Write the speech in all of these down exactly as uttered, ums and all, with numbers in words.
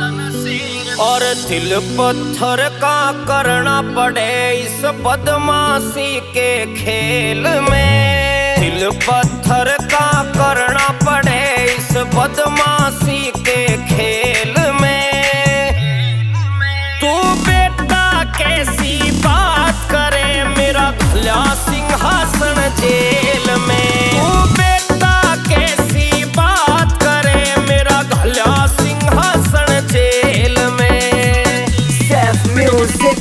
और दिल पत्थर का करना पड़े इस बदमाशी के खेल में। दिल पत्थर का करना पड़े इस बदमाशी के खेल में। तू बेटा कैसी बात करे मेरा भला सिंहासन जेल में। तू बेटा कैसी बात करे मेरा भला सिंहासन जेल में। Music.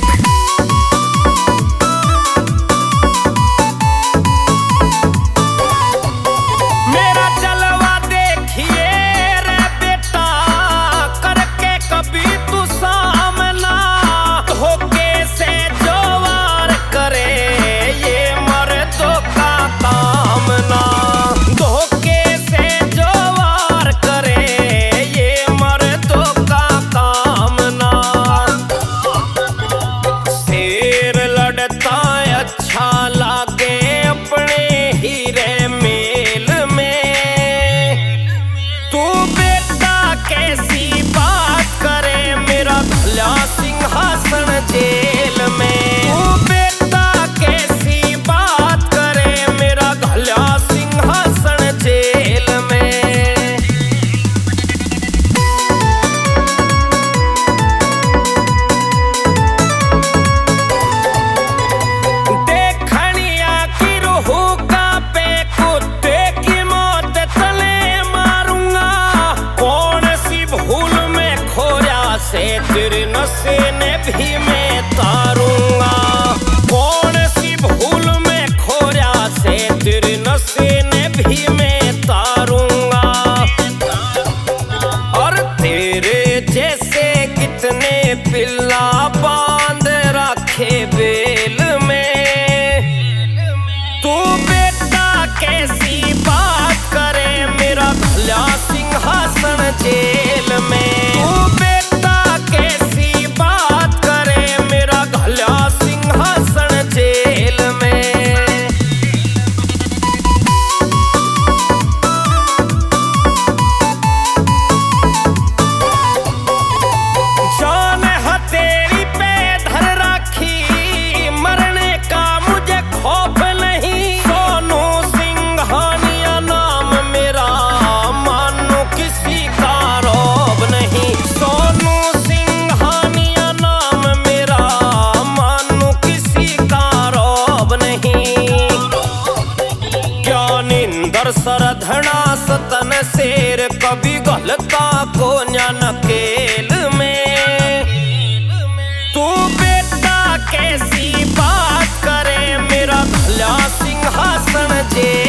मेरा जलवा देखिए रे बेटा करके कभी तू सामना। धोखे से जो वार करे ये मर्दों का काम ना। धोखे से जो वार करे ये मर्दों का काम ना। अच्छा लागे अपने हीरे मेल में। तू बेटा कैसी बात करे मेरा भला सिंहासन जेल में। तू बेटा कैसी बात करे मेरा भला सिंहासन जेल में। से तेरे नशे ने भी मैं तारूंगा। कौन सी भूल में खोया से तेरे नशे ने भी मैं तारूंगा। और तेरे जैसे कितने पिल्ला बांध रखे बेल में। तू बेटा कैसी बात करे मेरा भला सिंहासन जेल में। सरधना सतन शेर कभी गलता को नकेल में। तू बेटा कैसी बात करे मेरा भला सिंहासन जेल